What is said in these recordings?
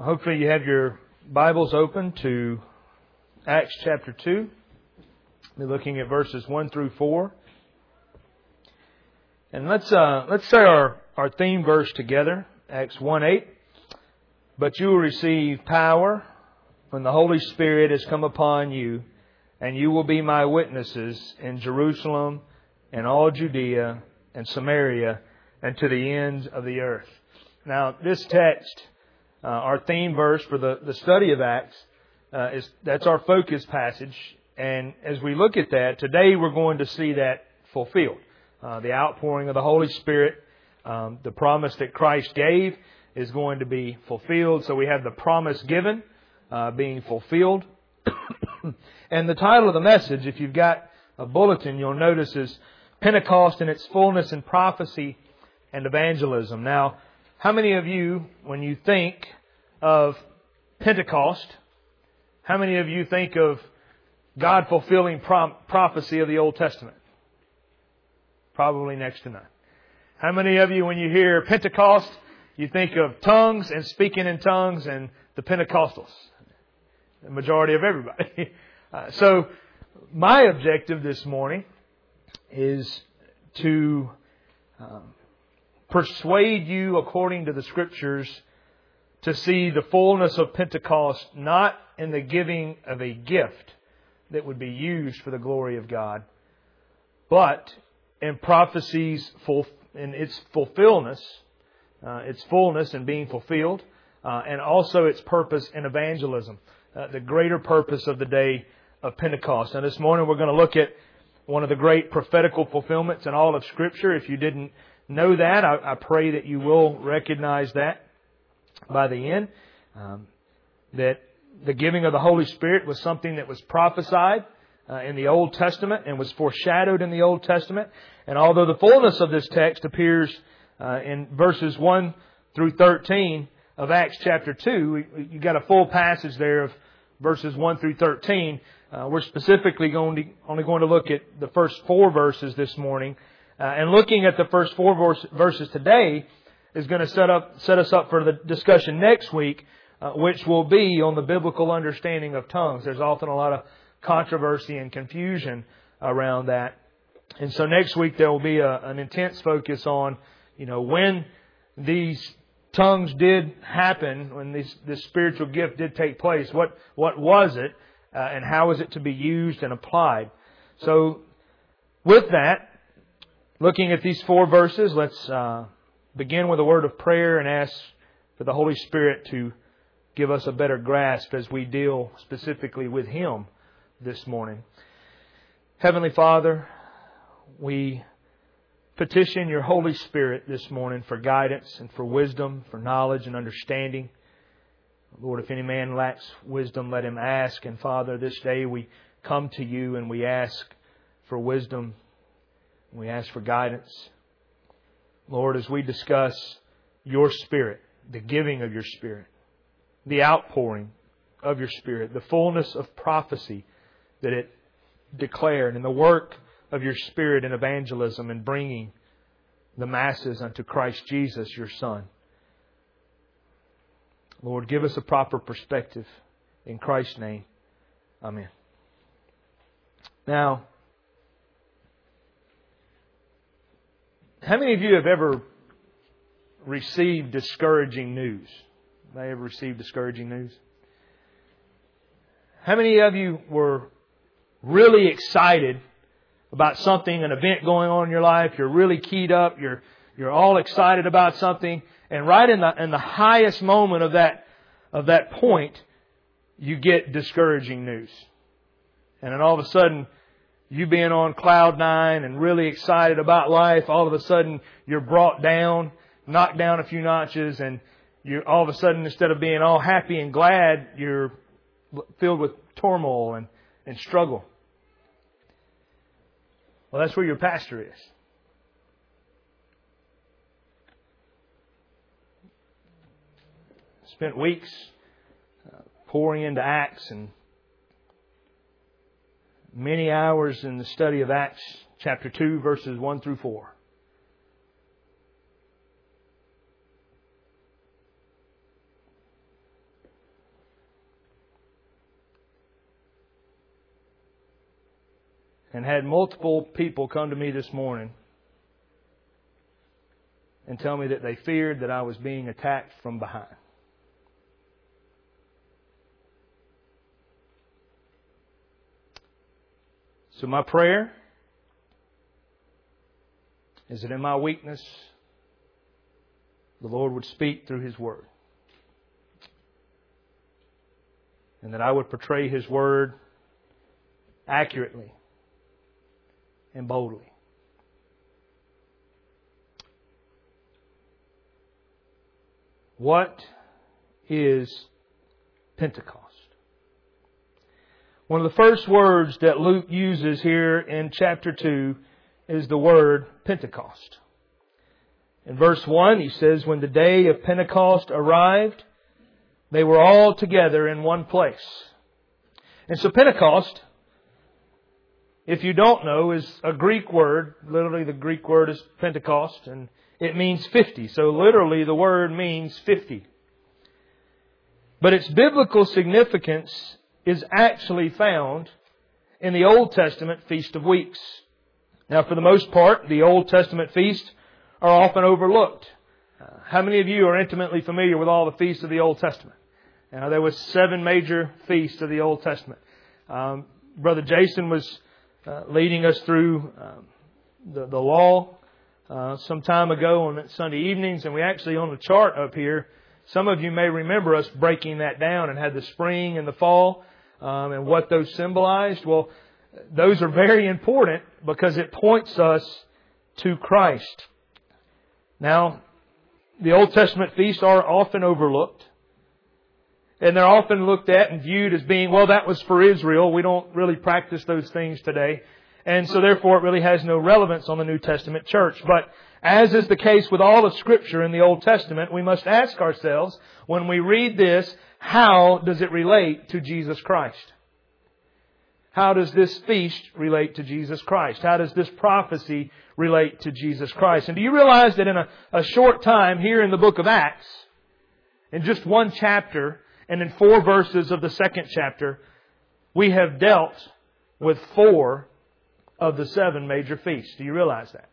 Hopefully you have your Bibles open to Acts chapter 2. We're looking at verses 1 through 4. And let's say our theme verse together, Acts 1:8. But you will receive power when the Holy Spirit has come upon you, and you will be my witnesses in Jerusalem and all Judea and Samaria and to the ends of the earth. Now, this text, our theme verse for the study of Acts, that's our focus passage. And as we look at that, today we're going to see that fulfilled. The outpouring of the Holy Spirit, the promise that Christ gave is going to be fulfilled. So we have the promise given being fulfilled. And the title of the message, if you've got a bulletin, you'll notice is Pentecost in its fullness in prophecy and evangelism. Now, how many of you, when you think of Pentecost, how many of you think of God fulfilling prophecy of the Old Testament? Probably next to none. How many of you, when you hear Pentecost, you think of tongues and speaking in tongues and the Pentecostals? The majority of everybody. So my objective this morning is to persuade you, according to the Scriptures, to see the fullness of Pentecost not in the giving of a gift that would be used for the glory of God, but in prophecies in its fulfillment, its fullness in being fulfilled, and also its purpose in evangelism, the greater purpose of the day of Pentecost. Now this morning we're going to look at one of the great prophetical fulfillments in all of Scripture. If you didn't know that, I pray that you will recognize that by the end. That the giving of the Holy Spirit was something that was prophesied in the Old Testament and was foreshadowed in the Old Testament. And although the fullness of this text appears in verses 1 through 13 of Acts chapter 2, you got a full passage there of verses 1 through 13. We're specifically only going to look at the first 4 verses this morning. And looking at the first 4 verses today is going to set us up for the discussion next week, which will be on the biblical understanding of tongues. There's often a lot of controversy and confusion around that. And so next week there will be an intense focus on, when these tongues did happen, when this spiritual gift did take place, what was it, and how is it to be used and applied. So with that, looking at these 4 verses, let's begin with a word of prayer and ask for the Holy Spirit to give us a better grasp as we deal specifically with Him this morning. Heavenly Father, we petition Your Holy Spirit this morning for guidance and for wisdom, for knowledge and understanding. Lord, if any man lacks wisdom, let him ask. And Father, this day we come to You and we ask for wisdom. We ask for guidance. Lord, as we discuss Your Spirit, the giving of Your Spirit, the outpouring of Your Spirit, the fullness of prophecy that it declared, and the work of Your Spirit in evangelism and bringing the masses unto Christ Jesus, Your Son. Lord, give us a proper perspective. In Christ's name, Amen. Now, how many of you have ever received discouraging news? Have I ever received discouraging news? How many of you were really excited about something, an event going on in your life? You're really keyed up. You're all excited about something, and right in the highest moment of that point, you get discouraging news, and then all of a sudden, you being on cloud 9 and really excited about life, all of a sudden you're brought down, knocked down a few notches, and you all of a sudden, instead of being all happy and glad, you're filled with turmoil and struggle. Well, that's where your pastor is. Spent weeks pouring into Acts and many hours in the study of Acts chapter 2, verses 1 through 4. and had multiple people come to me this morning and tell me that they feared that I was being attacked from behind. So my prayer is that in my weakness, the Lord would speak through His Word. And that I would portray His Word accurately and boldly. What is Pentecost? One of the first words that Luke uses here in chapter 2 is the word Pentecost. In verse 1, he says, when the day of Pentecost arrived, they were all together in one place. And so Pentecost, if you don't know, is a Greek word. Literally the Greek word is Pentecost, and it means 50. So literally the word means 50. But its biblical significance is actually found in the Old Testament Feast of Weeks. Now, for the most part, the Old Testament feasts are often overlooked. How many of you are intimately familiar with all the feasts of the Old Testament? There was 7 major feasts of the Old Testament. Brother Jason was leading us through the law some time ago on Sunday evenings, and we actually on the chart up here, some of you may remember us breaking that down and had the spring and the fall and what those symbolized. Well, those are very important because it points us to Christ. Now, the Old Testament feasts are often overlooked. And they're often looked at and viewed as being, well, that was for Israel. We don't really practice those things today. And so therefore it really has no relevance on the New Testament church. But as is the case with all of Scripture in the Old Testament, we must ask ourselves, when we read this, how does it relate to Jesus Christ? How does this feast relate to Jesus Christ? How does this prophecy relate to Jesus Christ? And do you realize that in a short time here in the book of Acts, in just one chapter and in 4 verses of the second chapter, we have dealt with 4 of the 7 major feasts. Do you realize that?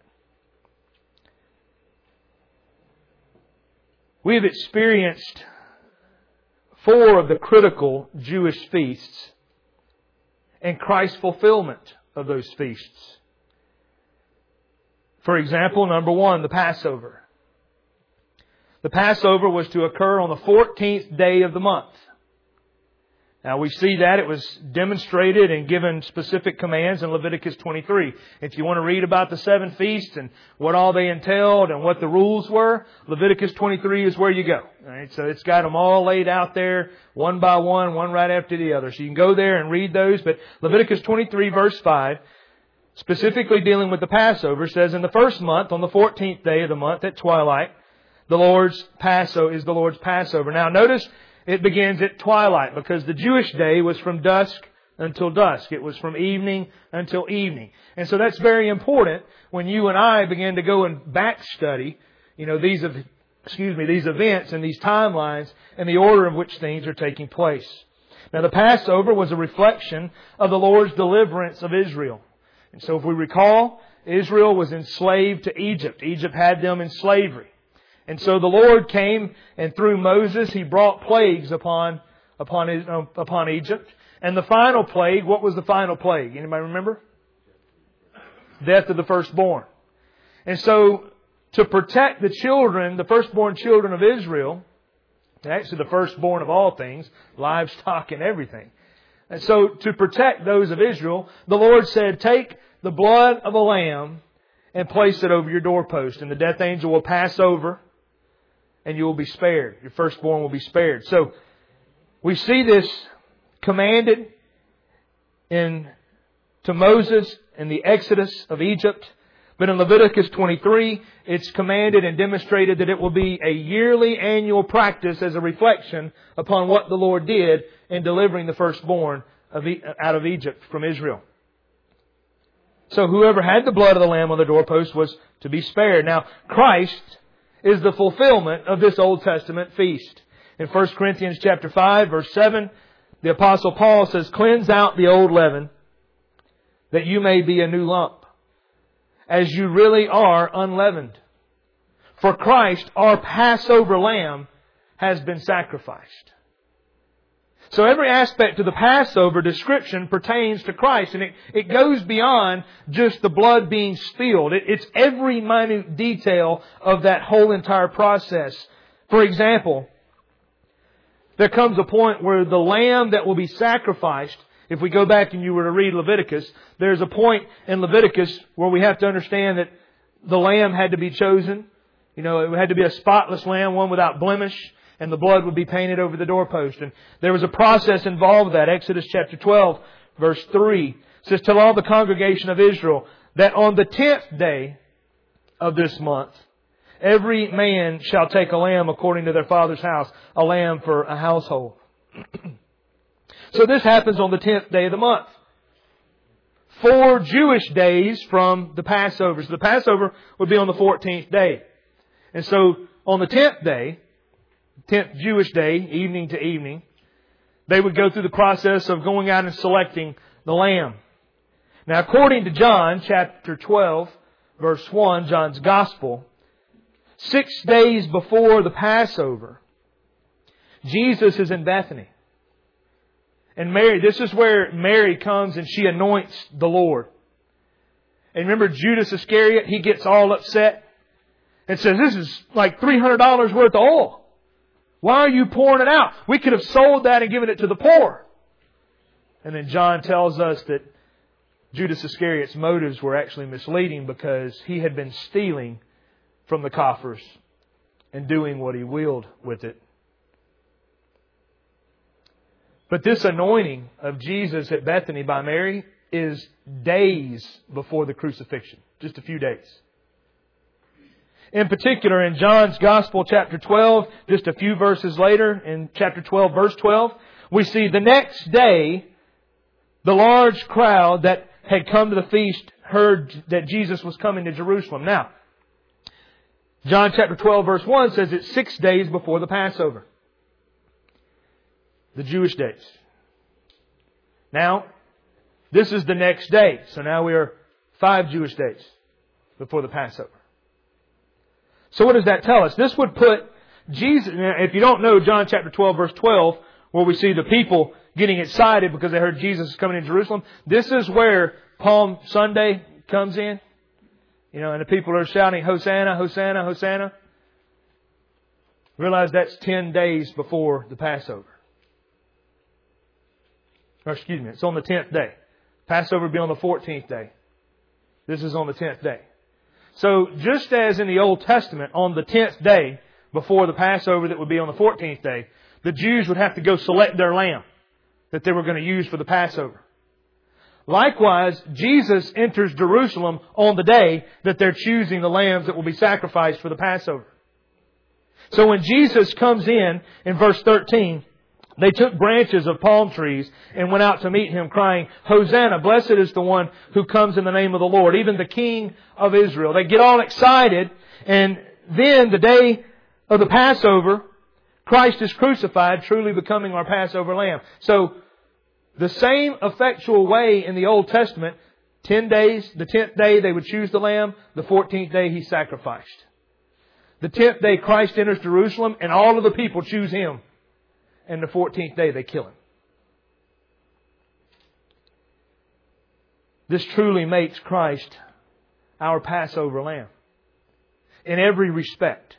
We have experienced 4 of the critical Jewish feasts and Christ's fulfillment of those feasts. For example, number 1, the Passover. The Passover was to occur on the 14th day of the month. Now we see that it was demonstrated and given specific commands in Leviticus 23. If you want to read about the 7 feasts and what all they entailed and what the rules were, Leviticus 23 is where you go. All right, so it's got them all laid out there, one by one right after the other. So you can go there and read those. But Leviticus 23 verse 5, specifically dealing with the Passover, says, in the first month, on the 14th day of the month at twilight, the Lord's Passover. Now notice, it begins at twilight because the Jewish day was from dusk until dusk. It was from evening until evening. And so that's very important when you and I begin to go and back study, these events and these timelines and the order in which things are taking place. Now the Passover was a reflection of the Lord's deliverance of Israel. And so if we recall, Israel was enslaved to Egypt. Egypt had them in slavery. And so the Lord came, and through Moses, He brought plagues upon Egypt. And the final plague, what was the final plague? Anybody remember? Death of the firstborn. And so, to protect the children, the firstborn children of Israel, actually the firstborn of all things, livestock and everything. And so, to protect those of Israel, the Lord said, take the blood of a lamb and place it over your doorpost, and the death angel will pass over, and you will be spared. Your firstborn will be spared. So, we see this commanded to Moses in the Exodus of Egypt. But in Leviticus 23, it's commanded and demonstrated that it will be a yearly annual practice as a reflection upon what the Lord did in delivering the firstborn out of Egypt from Israel. So whoever had the blood of the lamb on the doorpost was to be spared. Now, Christ is the fulfillment of this Old Testament feast. In 1 Corinthians chapter 5, verse 7, the Apostle Paul says, cleanse out the old leaven, that you may be a new lump, as you really are unleavened. For Christ, our Passover lamb, has been sacrificed. So every aspect of the Passover description pertains to Christ, and it goes beyond just the blood being spilled. It's every minute detail of that whole entire process. For example, there comes a point where the lamb that will be sacrificed, if we go back and you were to read Leviticus, there's a point in Leviticus where we have to understand that the lamb had to be chosen. You know, it had to be a spotless lamb, one without blemish, and the blood would be painted over the doorpost. And there was a process involved with that. Exodus chapter 12, verse 3 says, "Tell all the congregation of Israel that on the 10th day of this month, every man shall take a lamb according to their father's house, a lamb for a household." So this happens on the 10th day of the month. 4 Jewish days from the Passover. So the Passover would be on the 14th day. And so on the 10th day, 10th Jewish day, evening to evening, they would go through the process of going out and selecting the lamb. Now, according to John chapter 12, verse 1, John's Gospel, 6 days before the Passover, Jesus is in Bethany. And Mary, this is where Mary comes and she anoints the Lord. And remember Judas Iscariot, he gets all upset and says, "This is like $300 worth of oil. Why are you pouring it out? We could have sold that and given it to the poor." And then John tells us that Judas Iscariot's motives were actually misleading because he had been stealing from the coffers and doing what he willed with it. But this anointing of Jesus at Bethany by Mary is days before the crucifixion. Just a few days. In particular, in John's Gospel, chapter 12, just a few verses later, in chapter 12, verse 12, we see the next day, the large crowd that had come to the feast heard that Jesus was coming to Jerusalem. Now, John chapter 12, verse 1 says it's 6 days before the Passover. The Jewish days. Now, this is the next day. So now we are 5 Jewish days before the Passover. So what does that tell us? This would put Jesus, if you don't know John chapter 12 verse 12, where we see the people getting excited because they heard Jesus is coming to Jerusalem, this is where Palm Sunday comes in. You know, and the people are shouting, "Hosanna, Hosanna, Hosanna." Realize that's 10 days before the Passover. Or excuse me, it's on the 10th day. Passover would be on the 14th day. This is on the 10th day. So just as in the Old Testament, on the 10th day before the Passover that would be on the 14th day, the Jews would have to go select their lamb that they were going to use for the Passover. Likewise, Jesus enters Jerusalem on the day that they're choosing the lambs that will be sacrificed for the Passover. So when Jesus comes in verse 13, they took branches of palm trees and went out to meet Him, crying, "Hosanna, blessed is the one who comes in the name of the Lord, even the King of Israel." They get all excited, and then the day of the Passover, Christ is crucified, truly becoming our Passover lamb. So, the same effectual way in the Old Testament, 10 days, the 10th day they would choose the lamb, the 14th day He's sacrificed. The 10th day Christ enters Jerusalem and all of the people choose Him. And the 14th day they kill Him. This truly makes Christ our Passover lamb. In every respect.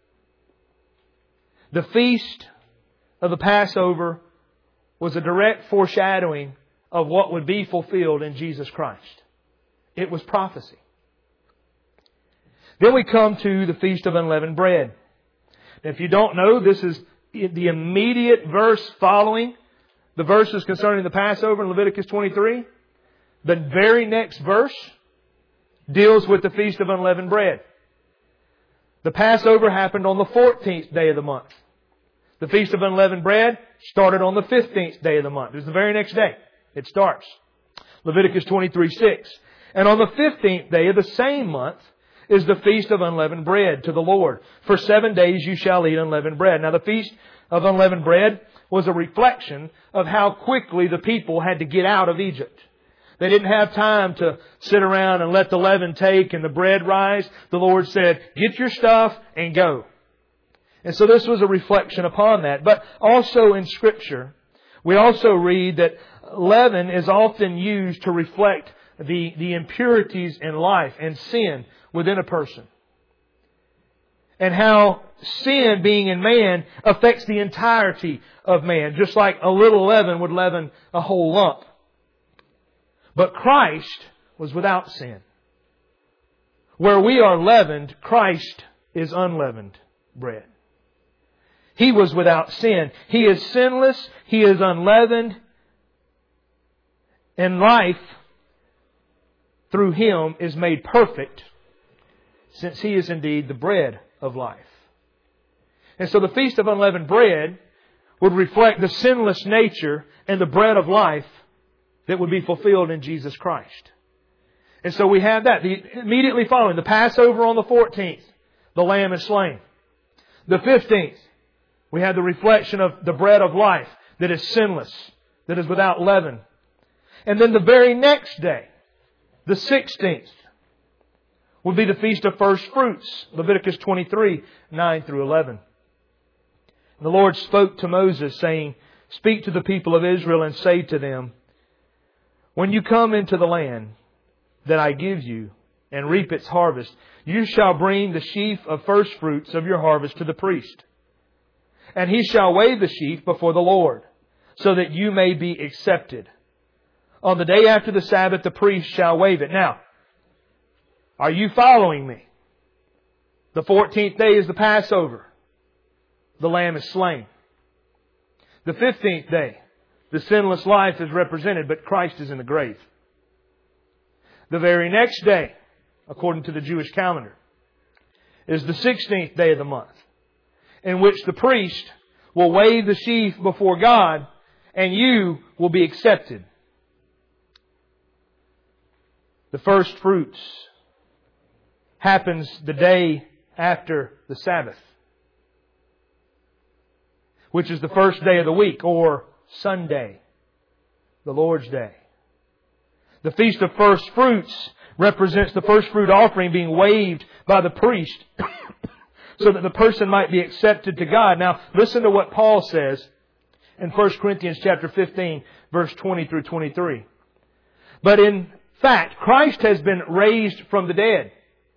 The feast of the Passover was a direct foreshadowing of what would be fulfilled in Jesus Christ. It was prophecy. Then we come to the Feast of Unleavened Bread. Now, if you don't know, this is the immediate verse following the verses concerning the Passover in Leviticus 23. The very next verse deals with the Feast of Unleavened Bread. The Passover happened on the 14th day of the month. The Feast of Unleavened Bread started on the 15th day of the month. It was the very next day. It starts. Leviticus 23:6. And on the 15th day of the same month is the Feast of Unleavened Bread to the Lord. For 7 days you shall eat unleavened bread. Now the Feast of Unleavened Bread was a reflection of how quickly the people had to get out of Egypt. They didn't have time to sit around and let the leaven take and the bread rise. The Lord said, get your stuff and go. And so this was a reflection upon that. But also in Scripture, we also read that leaven is often used to reflect the impurities in life and sin within a person. And how sin being in man affects the entirety of man. Just like a little leaven would leaven a whole lump. But Christ was without sin. Where we are leavened, Christ is unleavened bread. He was without sin. He is sinless. He is unleavened. And life through Him is made perfect, since He is indeed the bread of life. And so the Feast of Unleavened Bread would reflect the sinless nature and the bread of life that would be fulfilled in Jesus Christ. And so we have that. Immediately following, the Passover on the 14th, the Lamb is slain. The 15th, we have the reflection of the bread of life that is sinless, that is without leaven. And then the very next day, the 16th, would be the Feast of First Fruits, Leviticus 23, 9 through 11. The Lord spoke to Moses, saying, speak to the people of Israel and say to them, when you come into the land that I give you and reap its harvest, you shall bring the sheaf of first fruits of your harvest to the priest. And he shall wave the sheaf before the Lord, so that you may be accepted. On the day after the Sabbath, the priest shall wave it. Now, are you following me? The 14th day is the Passover. The Lamb is slain. The 15th day, the sinless life is represented, but Christ is in the grave. The very next day, according to the Jewish calendar, is the 16th day of the month, in which the priest will wave the sheaf before God, and you will be accepted. The first fruits happens the day after the Sabbath, which is the first day of the week, or Sunday, the Lord's Day. The Feast of First Fruits represents the first fruit offering being waved by the priest so that the person might be accepted to God. Now, listen to what Paul says in 1 Corinthians chapter 15, verse 20 through 23. But in fact, Christ has been raised from the dead.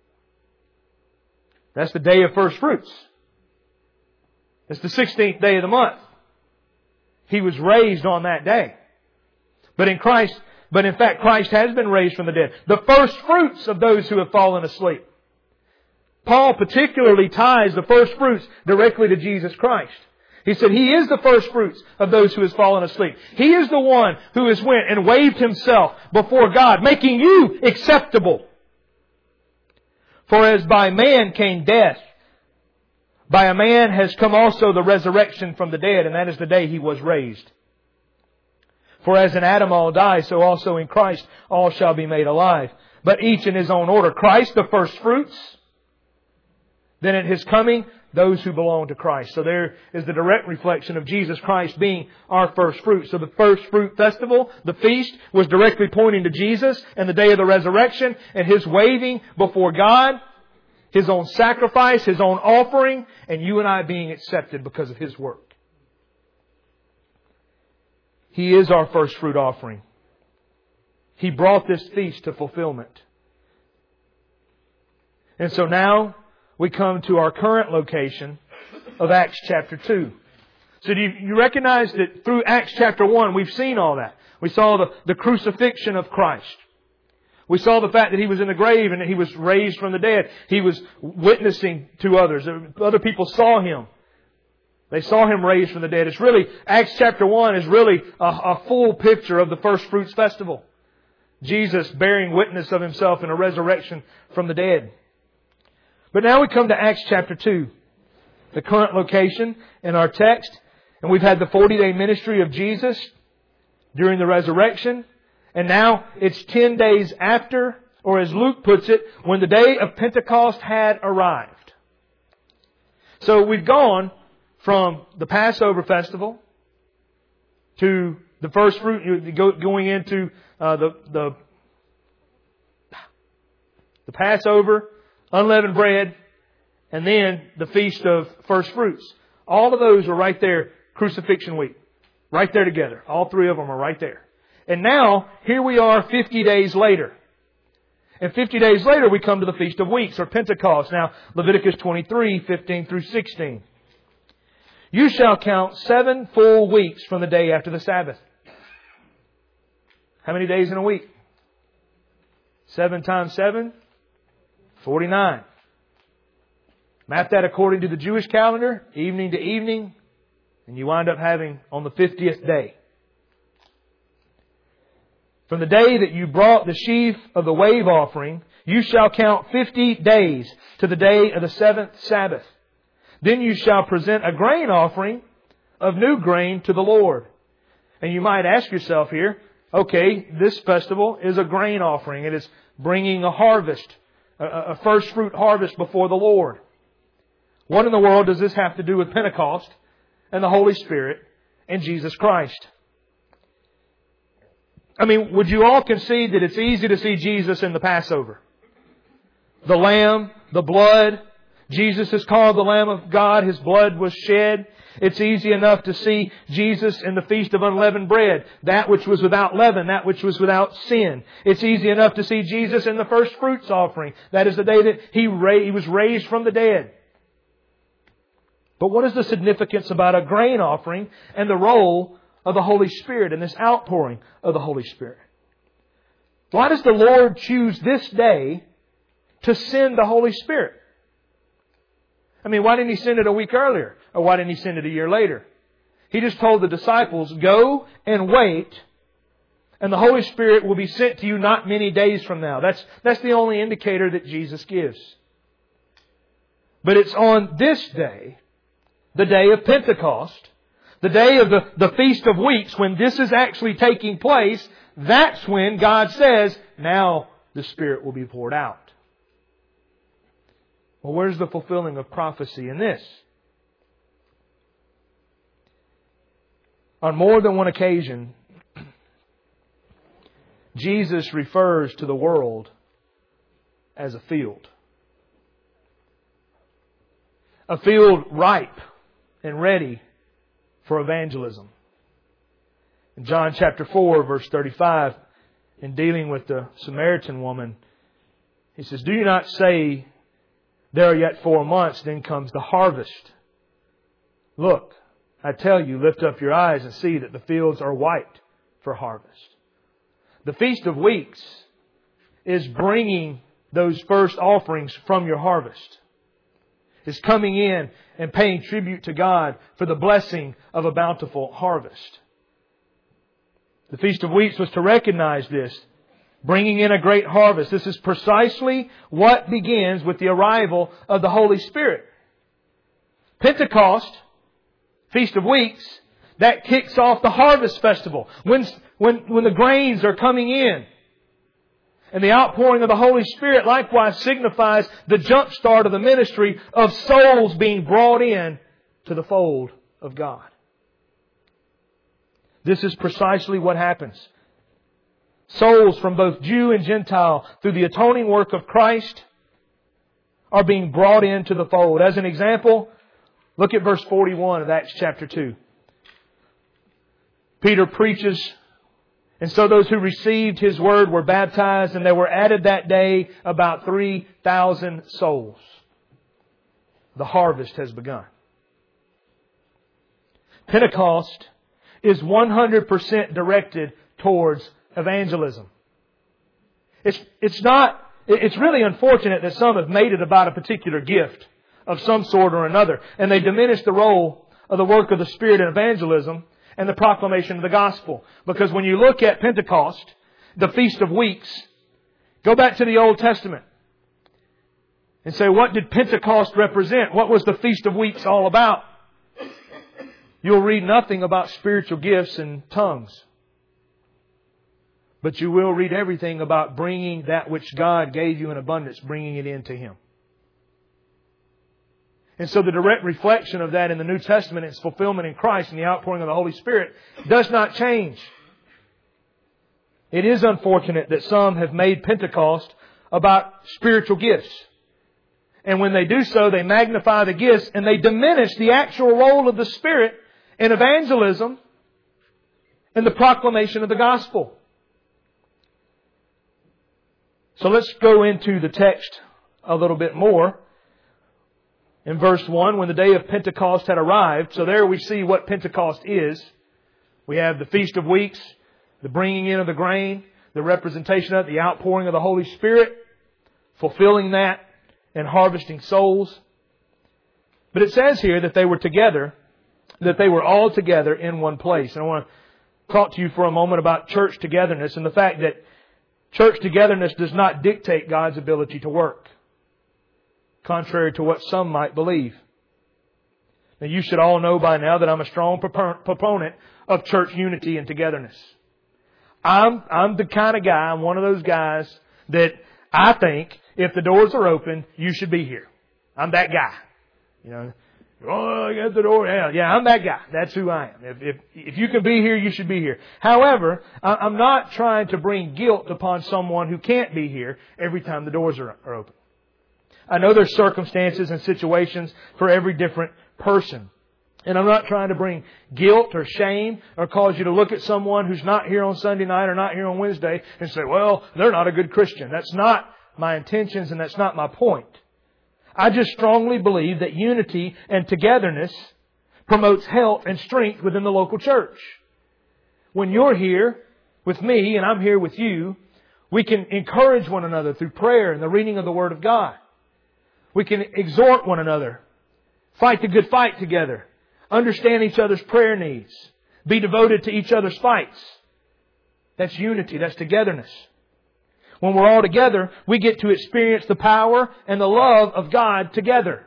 That's the day of first fruits. It's the 16th day of the month. He was raised on that day. But in fact, Christ has been raised from the dead. The first fruits of those who have fallen asleep. Paul particularly ties the first fruits directly to Jesus Christ. He said He is the first fruits of those who have fallen asleep. He is the one who has went and waved Himself before God, making you acceptable. For as by man came death, by a man has come also the resurrection from the dead, and that is the day He was raised. For as in Adam all die, so also in Christ all shall be made alive. But each in his own order. Christ the first fruits. Then at His coming, those who belong to Christ. So there is the direct reflection of Jesus Christ being our first fruit. So the first fruit festival, the feast, was directly pointing to Jesus and the day of the resurrection and His waving before God, His own sacrifice, His own offering, and you and I being accepted because of His work. He is our first fruit offering. He brought this feast to fulfillment. And so now we come to our current location of Acts chapter 2. So do you recognize that through Acts chapter 1 we've seen all that? We saw the crucifixion of Christ. We saw the fact that He was in the grave and that He was raised from the dead. He was witnessing to others. Other people saw Him. They saw Him raised from the dead. It's really, Acts chapter 1 is really a full picture of the First Fruits Festival. Jesus bearing witness of Himself in a resurrection from the dead. But now we come to Acts chapter 2, the current location in our text. And we've had the 40-day ministry of Jesus during the resurrection. And now it's 10 days after, or as Luke puts it, when the day of Pentecost had arrived. So we've gone from the Passover festival to The first fruit, going into the Passover, unleavened bread, and then the Feast of First Fruits. All of those are right there, Crucifixion week. Right there together. All three of them are right there. And now, here we are 50 days later. And 50 days later, we come to the Feast of Weeks, or Pentecost. Now, Leviticus 23, 15 through 16. You shall count 7 full weeks from the day after the Sabbath. How many days in a week? 7 times 7? 49. Map that according to the Jewish calendar, evening to evening, and you wind up having on the 50th day. From the day that you brought the sheaf of the wave offering, you shall count 50 days to the day of the 7th Sabbath. Then you shall present a grain offering of new grain to the Lord. And you might ask yourself here, okay, this festival is a grain offering. It is bringing a harvest, a first fruit harvest before the Lord. What in the world does this have to do with Pentecost and the Holy Spirit and Jesus Christ? I mean, would you all concede that it's easy to see Jesus in the Passover? The Lamb, the blood. Jesus is called the Lamb of God. His blood was shed. It's easy enough to see Jesus in the Feast of Unleavened Bread. That which was without leaven. That which was without sin. It's easy enough to see Jesus in the First Fruits offering. That is the day that He was raised from the dead. But what is the significance about a grain offering and the role of the Holy Spirit and this outpouring of the Holy Spirit? Why does the Lord choose this day to send the Holy Spirit? I mean, why didn't He send it a week earlier? Or why didn't He send it a year later? He just told the disciples, go and wait, and the Holy Spirit will be sent to you not many days from now. That's the only indicator that Jesus gives. But it's on this day, the day of Pentecost, the day of the Feast of Weeks, when this is actually taking place, that's when God says, now the Spirit will be poured out. Well, where's the fulfilling of prophecy in this? On more than one occasion, Jesus refers to the world as a field. A field ripe and ready for evangelism. In John chapter 4, verse 35, in dealing with the Samaritan woman, He says, do you not say, there are yet 4 months, then comes the harvest? Look, I tell you, lift up your eyes and see that the fields are white for harvest. The Feast of Weeks is bringing those first offerings from your harvest. It's coming in and paying tribute to God for the blessing of a bountiful harvest. The Feast of Weeks was to recognize this, bringing in a great harvest. This is precisely what begins with the arrival of the Holy Spirit. Pentecost, Feast of Weeks, that kicks off the harvest festival. When the grains are coming in. And the outpouring of the Holy Spirit likewise signifies the jump start of the ministry of souls being brought in to the fold of God. This is precisely what happens. Souls from both Jew and Gentile, through the atoning work of Christ, are being brought into the fold. As an example, look at verse 41 of Acts chapter 2. Peter preaches, and so those who received His word were baptized, and there were added that day about 3,000 souls. The harvest has begun. Pentecost is 100% directed towards evangelism. It's really unfortunate that some have made it about a particular gift of some sort or another, and they diminish the role of the work of the Spirit in evangelism and the proclamation of the gospel. Because when you look at Pentecost, the Feast of Weeks, go back to the Old Testament and say, what did Pentecost represent? What was the Feast of Weeks all about? You'll read nothing about spiritual gifts and tongues. But you will read everything about bringing that which God gave you in abundance, bringing it into Him. And so the direct reflection of that in the New Testament, its fulfillment in Christ and the outpouring of the Holy Spirit, does not change. It is unfortunate that some have made Pentecost about spiritual gifts. And when they do so, they magnify the gifts and they diminish the actual role of the Spirit in evangelism and the proclamation of the gospel. So let's go into the text a little bit more. In verse 1, when the day of Pentecost had arrived, so there we see what Pentecost is. We have the Feast of Weeks, the bringing in of the grain, the representation of the outpouring of the Holy Spirit, fulfilling that and harvesting souls. But it says here that they were together, that they were all together in one place. And I want to talk to you for a moment about church togetherness and the fact that church togetherness does not dictate God's ability to work, contrary to what some might believe. Now, you should all know by now that I'm a strong proponent of church unity and togetherness. I'm the kind of guy, I'm one of those guys that I think if the doors are open, you should be here. I'm that guy. You know, oh, I got the door. Yeah, I'm that guy. That's who I am. If you can be here, you should be here. However, I'm not trying to bring guilt upon someone who can't be here every time the doors are open. I know there's circumstances and situations for every different person. And I'm not trying to bring guilt or shame or cause you to look at someone who's not here on Sunday night or not here on Wednesday and say, well, they're not a good Christian. That's not my intentions and that's not my point. I just strongly believe that unity and togetherness promotes health and strength within the local church. When you're here with me and I'm here with you, we can encourage one another through prayer and the reading of the Word of God. We can exhort one another, fight the good fight together, understand each other's prayer needs, be devoted to each other's fights. That's unity. That's togetherness. When we're all together, we get to experience the power and the love of God together.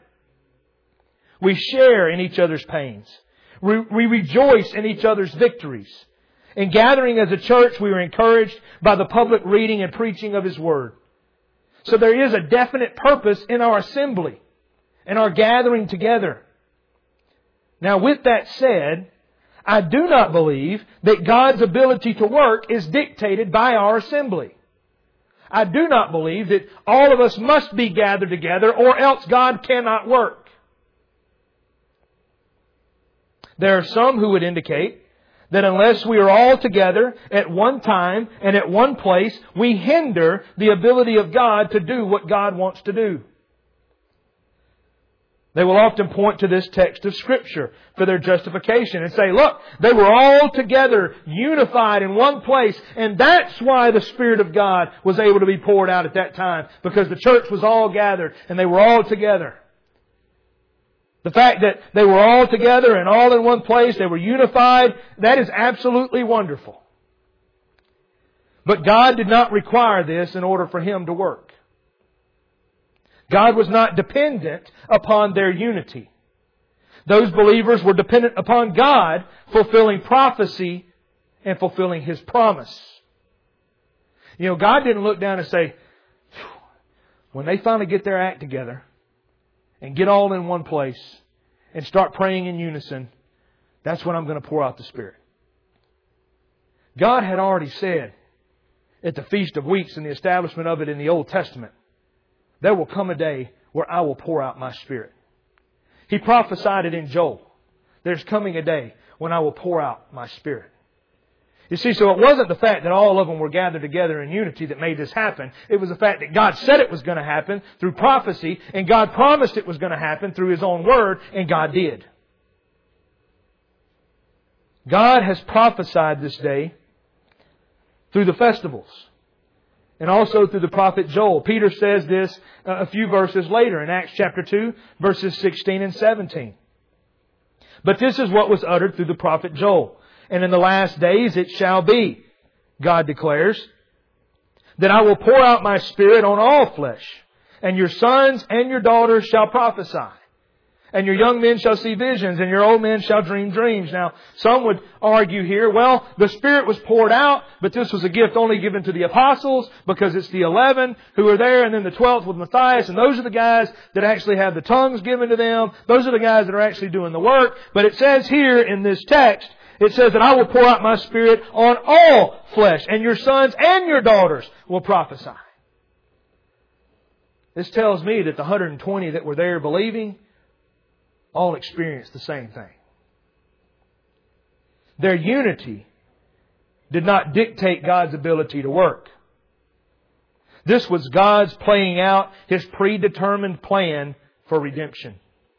We share in each other's pains. We rejoice in each other's victories. In gathering as a church, we are encouraged by the public reading and preaching of His Word. So there is a definite purpose in our assembly and our gathering together. Now, with that said, I do not believe that God's ability to work is dictated by our assembly. I do not believe that all of us must be gathered together or else God cannot work. There are some who would indicate that unless we are all together at one time and at one place, we hinder the ability of God to do what God wants to do. They will often point to this text of Scripture for their justification and say, look, they were all together, unified in one place, and that's why the Spirit of God was able to be poured out at that time, because the church was all gathered and they were all together. The fact that they were all together and all in one place, they were unified, that is absolutely wonderful. But God did not require this in order for Him to work. God was not dependent upon their unity. Those believers were dependent upon God fulfilling prophecy and fulfilling His promise. You know, God didn't look down and say, when they finally get their act together and get all in one place and start praying in unison, that's when I'm going to pour out the Spirit. God had already said at the Feast of Weeks and the establishment of it in the Old Testament, there will come a day where I will pour out my Spirit. He prophesied it in Joel. There's coming a day when I will pour out my Spirit. You see, so it wasn't the fact that all of them were gathered together in unity that made this happen. It was the fact that God said it was going to happen through prophecy, and God promised it was going to happen through His own Word, and God did. God has prophesied this day through the festivals and also through the prophet Joel. Peter says this a few verses later in Acts chapter 2, verses 16 and 17. But this is what was uttered through the prophet Joel. And in the last days it shall be, God declares, that I will pour out my Spirit on all flesh, and your sons and your daughters shall prophesy. And your young men shall see visions, and your old men shall dream dreams. Now, some would argue here, well, the Spirit was poured out, but this was a gift only given to the apostles because it's the 11 who are there, and then the 12th with Matthias, and those are the guys that actually have the tongues given to them. Those are the guys that are actually doing the work. But it says here in this text, it says that I will pour out my Spirit on all flesh, and your sons and your daughters will prophesy. This tells me that the 120 that were there believing all experienced the same thing. Their unity did not dictate God's ability to work. This was God's playing out His predetermined plan for redemption.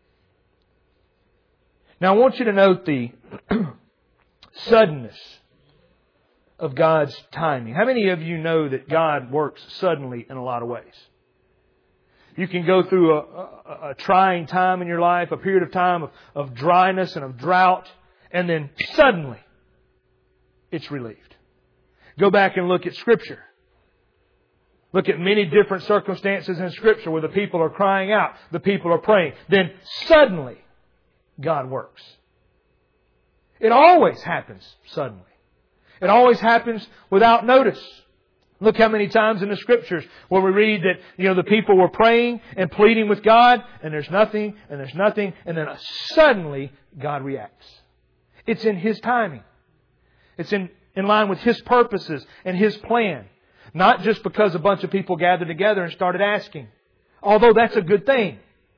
Now I want you to note the suddenness of God's timing. How many of you know that God works suddenly in a lot of ways? You can go through a trying time in your life, a period of time of dryness and of drought, and then suddenly it's relieved. Go back and look at Scripture. Look at many different circumstances in Scripture where the people are crying out, the people are praying. Then suddenly God works. It always happens suddenly. It always happens without notice. Look how many times in the Scriptures where we read that, the people were praying and pleading with God, and there's nothing, and there's nothing, and then suddenly God reacts. It's in His timing. It's in line with His purposes and His plan. Not just because a bunch of people gathered together and started asking. Although that's a good thing.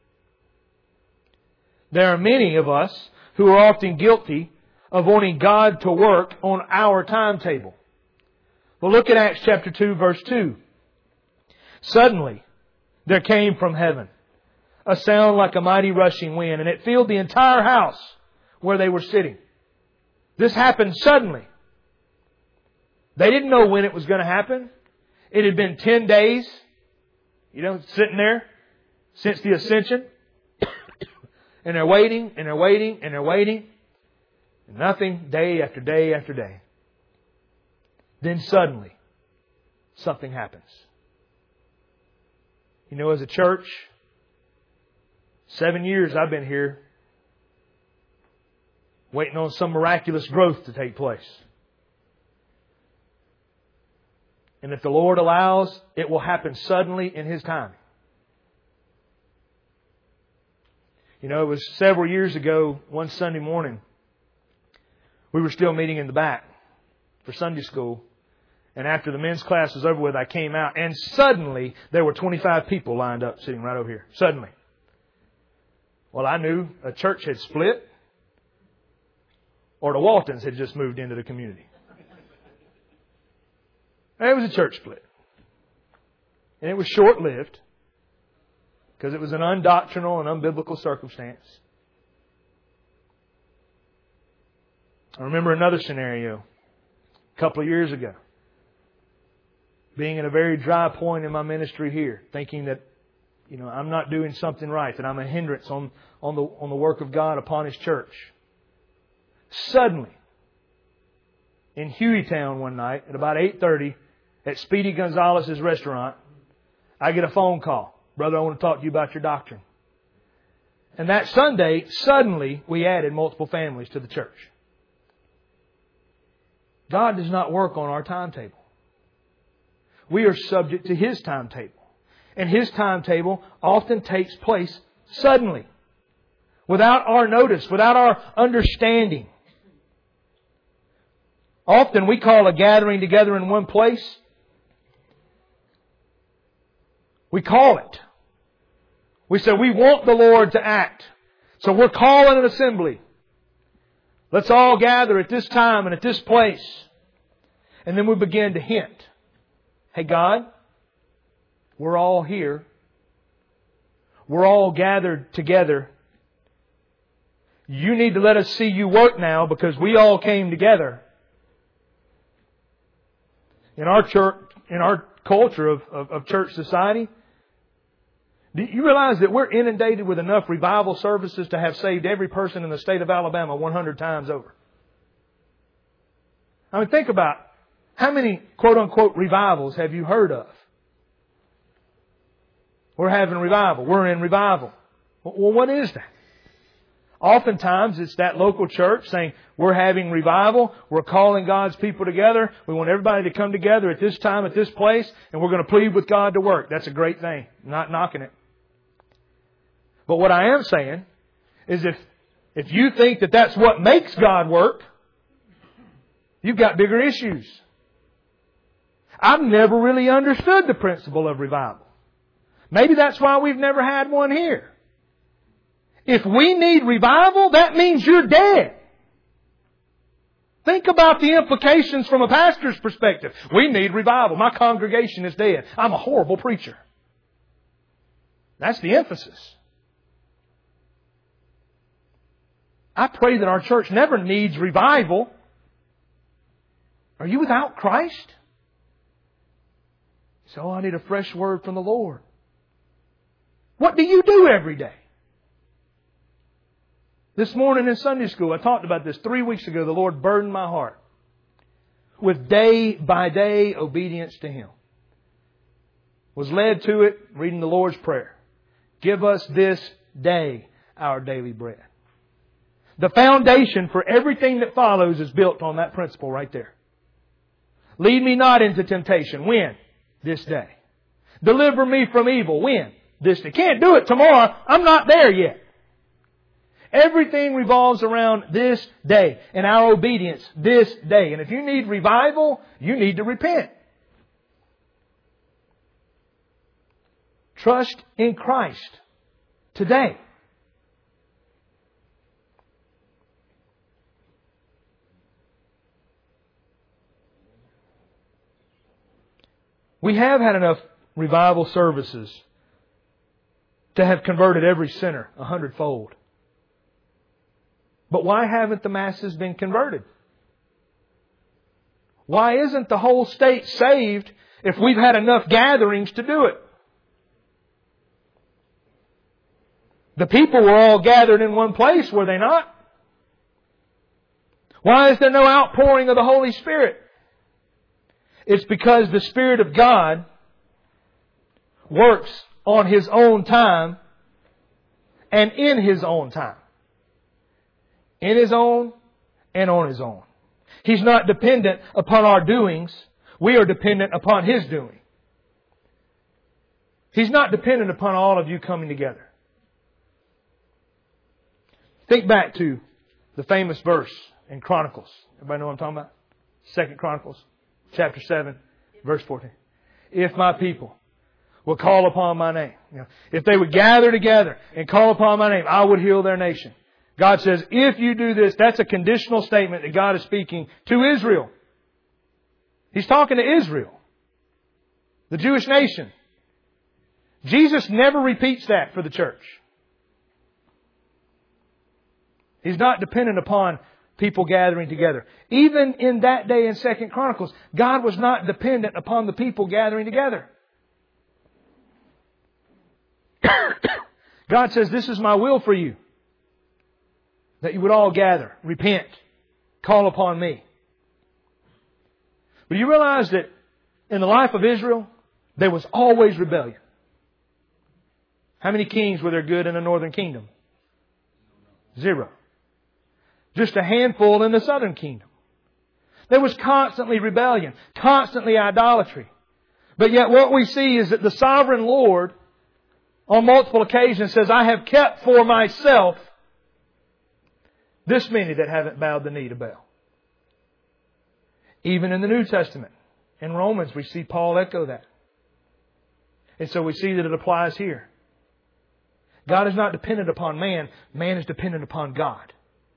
There are many of us who are often guilty of wanting God to work on our timetable. Well, look at Acts chapter 2, verse 2. Suddenly, there came from heaven a sound like a mighty rushing wind, and it filled the entire house where they were sitting. This happened suddenly. They didn't know when it was going to happen. It had been 10 days, sitting there since the ascension. And they're waiting, and they're waiting, and they're waiting. And nothing, day after day after day. Then suddenly, something happens. As a church, 7 years I've been here, waiting on some miraculous growth to take place. And if the Lord allows, it will happen suddenly in His time. It was several years ago, one Sunday morning, we were still meeting in the back for Sunday school. And after the men's class was over with, I came out, and suddenly there were 25 people lined up sitting right over here. Suddenly. Well, I knew a church had split, or the Waltons had just moved into the community. And it was a church split. And it was short-lived, because it was an undoctrinal and unbiblical circumstance. I remember another scenario a couple of years ago. Being in a very dry point in my ministry here, thinking that, I'm not doing something right, that I'm a hindrance on the work of God upon His church. Suddenly, in Hueytown one night at about 8:30 at Speedy Gonzalez's restaurant, I get a phone call. Brother, I want to talk to you about your doctrine. And that Sunday, suddenly, we added multiple families to the church. God does not work on our timetable. We are subject to His timetable. And His timetable often takes place suddenly. Without our notice, without our understanding. Often we call a gathering together in one place. We call it. We say we want the Lord to act. So we're calling an assembly. Let's all gather at this time and at this place. And then we begin to hint. Hey God, we're all here. We're all gathered together. You need to let us see You work now because we all came together. In our church, in our culture of church society, do you realize that we're inundated with enough revival services to have saved every person in the state of Alabama 100 times over? I mean, think about how many quote-unquote revivals have you heard of? We're having revival. We're in revival. Well, what is that? Oftentimes it's that local church saying, we're having revival, we're calling God's people together, we want everybody to come together at this time, at this place, and we're going to plead with God to work. That's a great thing. I'm not knocking it. But what I am saying is if you think that that's what makes God work, you've got bigger issues. I've never really understood the principle of revival. Maybe that's why we've never had one here. If we need revival, that means you're dead. Think about the implications from a pastor's perspective. We need revival. My congregation is dead. I'm a horrible preacher. That's the emphasis. I pray that our church never needs revival. Are you without Christ? So I need a fresh word from the Lord. What do you do every day? This morning in Sunday school, I talked about this 3 weeks ago. The Lord burdened my heart with day by day obedience to Him. Was led to it reading the Lord's Prayer. Give us this day our daily bread. The foundation for everything that follows is built on that principle right there. Lead me not into temptation. When? This day. Deliver me from evil. When? This day. Can't do it tomorrow. I'm not there yet. Everything revolves around this day and our obedience this day. And if you need revival, you need to repent. Trust in Christ today. We have had enough revival services to have converted every sinner 100-fold. But why haven't the masses been converted? Why isn't the whole state saved if we've had enough gatherings to do it? The people were all gathered in one place, were they not? Why is there no outpouring of the Holy Spirit? It's because the Spirit of God works on His own time and in His own time. In His own and on His own. He's not dependent upon our doings. We are dependent upon His doing. He's not dependent upon all of you coming together. Think back to the famous verse in Chronicles. Everybody know what I'm talking about? 2 Chronicles, chapter 7, verse 14. If my people will call upon my name. If they would gather together and call upon my name, I would heal their nation. God says, if you do this, that's a conditional statement that God is speaking to Israel. He's talking to Israel, the Jewish nation. Jesus never repeats that for the church. He's not dependent upon people gathering together. Even in that day in 2 Chronicles, God was not dependent upon the people gathering together. God says, this is my will for you. That you would all gather, repent, call upon me. But you realize that in the life of Israel, there was always rebellion. How many kings were there good in the northern kingdom? 0. Just a handful in the southern kingdom. There was constantly rebellion, constantly idolatry. But yet what we see is that the sovereign Lord on multiple occasions says, I have kept for myself this many that haven't bowed the knee to Baal. Even in the New Testament, in Romans, we see Paul echo that. And so we see that it applies here. God is not dependent upon man. Man is dependent upon God.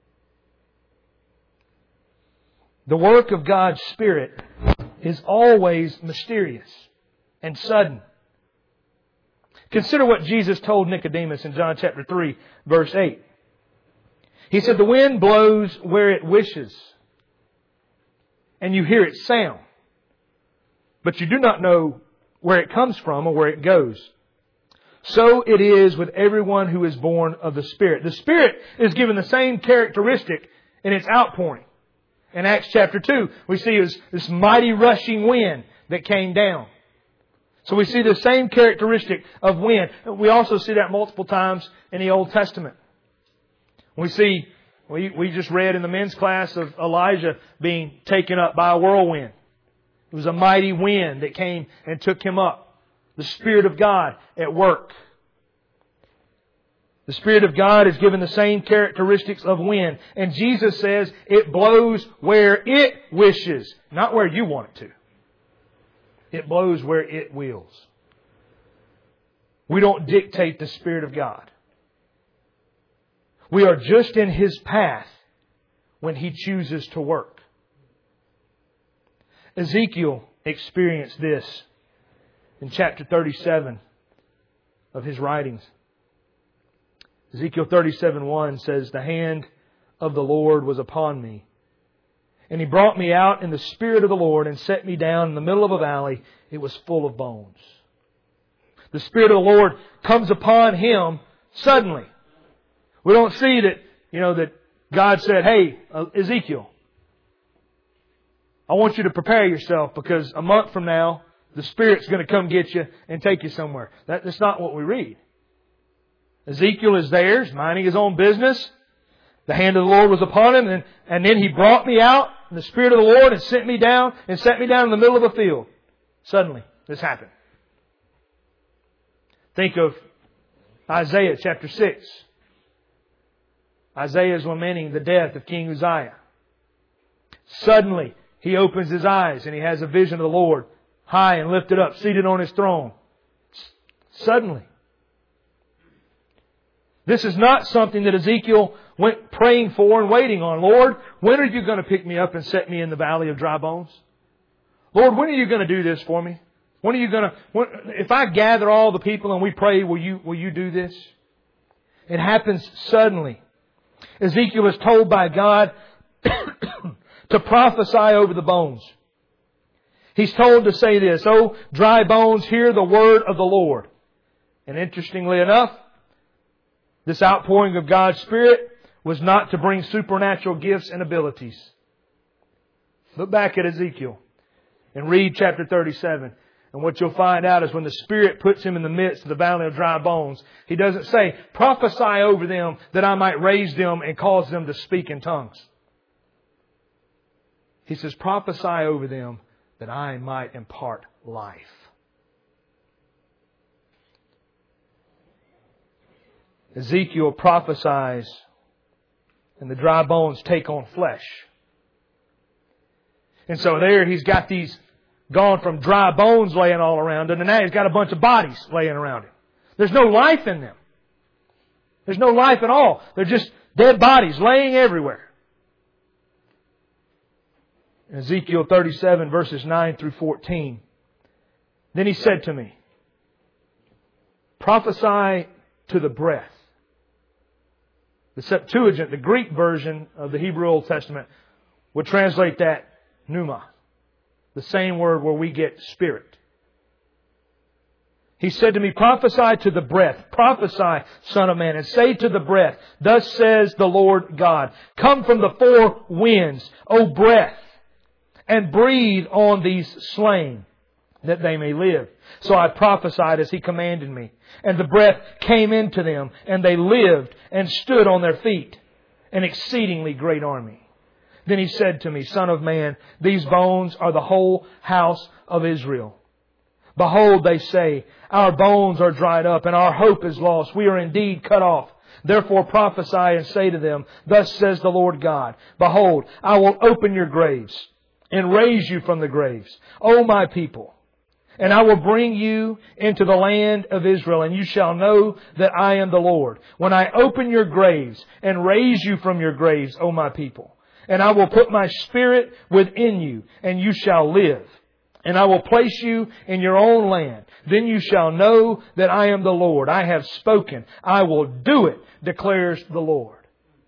The work of God's Spirit is always mysterious and sudden. Consider what Jesus told Nicodemus in John chapter 3, verse 8. He said, the wind blows where it wishes, and you hear its sound, but you do not know where it comes from or where it goes. So it is with everyone who is born of the Spirit. The Spirit is given the same characteristic in its outpouring. In Acts chapter 2, we see this mighty rushing wind that came down. So we see the same characteristic of wind. We also see that multiple times in the Old Testament. We just read in the men's class of Elijah being taken up by a whirlwind. It was a mighty wind that came and took him up. The Spirit of God at work. The Spirit of God is given the same characteristics of wind. And Jesus says it blows where it wishes, not where you want it to. It blows where it wills. We don't dictate the Spirit of God. We are just in His path when He chooses to work. Ezekiel experienced this in chapter 37 of his writings. Ezekiel 37:1 says, "The hand of the Lord was upon me, and He brought me out in the Spirit of the Lord and set me down in the middle of a valley. It was full of bones." The Spirit of the Lord comes upon him suddenly. We don't see that God said, "Hey, Ezekiel, I want you to prepare yourself because a month from now, the Spirit's going to come get you and take you somewhere." That's not what we read. Ezekiel is there, he's minding his own business. The hand of the Lord was upon him, and then He brought me out in the Spirit of the Lord and sent me down and set me down in the middle of a field. Suddenly, this happened. Think of Isaiah chapter 6. Isaiah is lamenting the death of King Uzziah. Suddenly, he opens his eyes and he has a vision of the Lord, high and lifted up, seated on His throne. Suddenly. This is not something that Ezekiel went praying for and waiting on. "Lord, when are you going to pick me up and set me in the valley of dry bones? Lord, when are you going to do this for me? When are you going to, if I gather all the people and we pray, will you do this?" It happens suddenly. Ezekiel is told by God to prophesy over the bones. He's told to say this, "O dry bones, hear the word of the Lord." And interestingly enough, this outpouring of God's Spirit was not to bring supernatural gifts and abilities. Look back at Ezekiel and read chapter 37. And what you'll find out is when the Spirit puts him in the midst of the valley of dry bones, He doesn't say, "Prophesy over them that I might raise them and cause them to speak in tongues." He says, "Prophesy over them that I might impart life." Ezekiel prophesies and the dry bones take on flesh. And so there he's got these gone from dry bones laying all around him, and now he's got a bunch of bodies laying around him. There's no life in them. There's no life at all. They're just dead bodies laying everywhere. In Ezekiel 37 verses 9 through 14. "Then He said to me, prophesy to the breath." The Septuagint, the Greek version of the Hebrew Old Testament, would translate that pneuma. The same word where we get spirit. He said to me, "Prophesy to the breath. Prophesy, Son of man, and say to the breath, Thus says the Lord God, Come from the four winds, O breath, and breathe on these slain, that they may live." So I prophesied as He commanded me. And the breath came into them, and they lived and stood on their feet, an exceedingly great army. Then He said to me, "Son of man, these bones are the whole house of Israel. Behold, they say, Our bones are dried up, and our hope is lost. We are indeed cut off. Therefore prophesy and say to them, Thus says the Lord God, Behold, I will open your graves and raise you from the graves, O my people. And I will bring you into the land of Israel, and you shall know that I am the Lord, when I open your graves and raise you from your graves, O my people. And I will put my Spirit within you, and you shall live. And I will place you in your own land. Then you shall know that I am the Lord. I have spoken. I will do it, declares the Lord.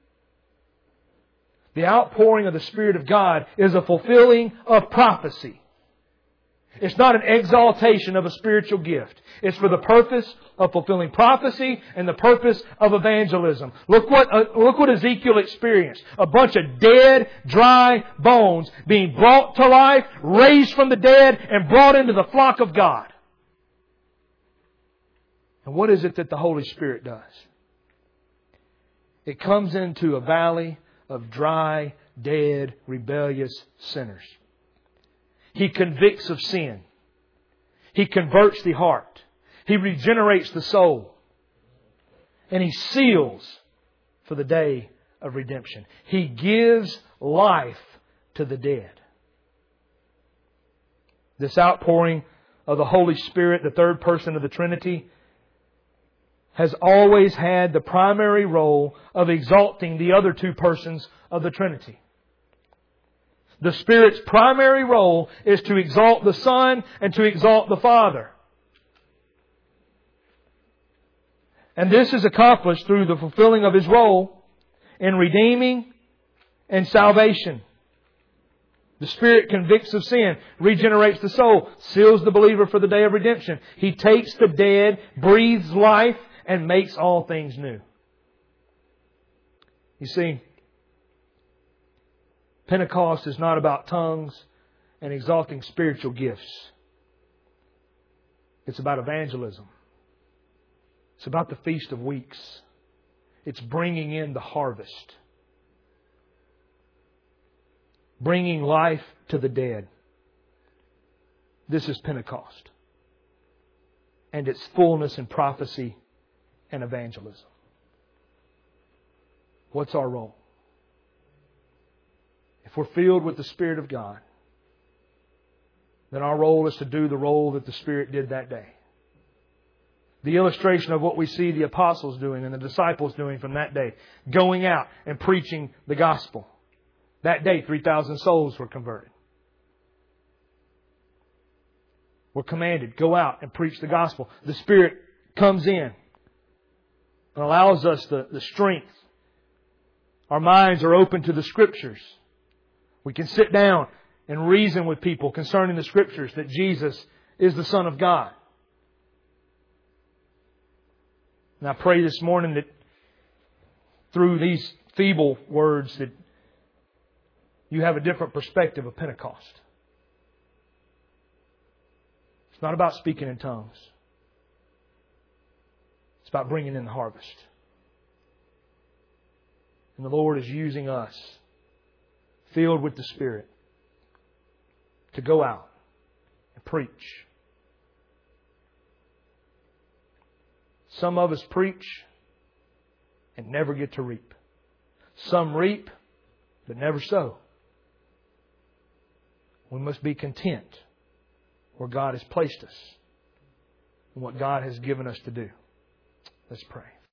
The outpouring of the Spirit of God is a fulfilling of prophecy. It's not an exaltation of a spiritual gift. It's for the purpose of fulfilling prophecy and the purpose of evangelism. Look what Ezekiel experienced. A bunch of dead, dry bones being brought to life, raised from the dead, and brought into the flock of God. And what is it that the Holy Spirit does? It comes into a valley of dry, dead, rebellious sinners. He convicts of sin. He converts the heart. He regenerates the soul. And He seals for the day of redemption. He gives life to the dead. This outpouring of the Holy Spirit, the third person of the Trinity, has always had the primary role of exalting the other two persons of the Trinity. The Spirit's primary role is to exalt the Son and to exalt the Father. And this is accomplished through the fulfilling of His role in redeeming and salvation. The Spirit convicts of sin, regenerates the soul, seals the believer for the day of redemption. He takes the dead, breathes life, and makes all things new. You see, Pentecost is not about tongues and exalting spiritual gifts. It's about evangelism. It's about the Feast of Weeks. It's bringing in the harvest. Bringing life to the dead. This is Pentecost. And its fullness in prophecy and evangelism. What's our role? If we're filled with the Spirit of God, then our role is to do the role that the Spirit did that day. The illustration of what we see the apostles doing and the disciples doing from that day. Going out and preaching the gospel. That day, 3,000 souls were converted. We're commanded, go out and preach the gospel. The Spirit comes in and allows us the strength. Our minds are open to the Scriptures. We can sit down and reason with people concerning the Scriptures that Jesus is the Son of God. And I pray this morning that through these feeble words that you have a different perspective of Pentecost. It's not about speaking in tongues. It's about bringing in the harvest. And the Lord is using us, filled with the Spirit, to go out and preach. Some of us preach and never get to reap. Some reap but never sow. We must be content where God has placed us and what God has given us to do. Let's pray.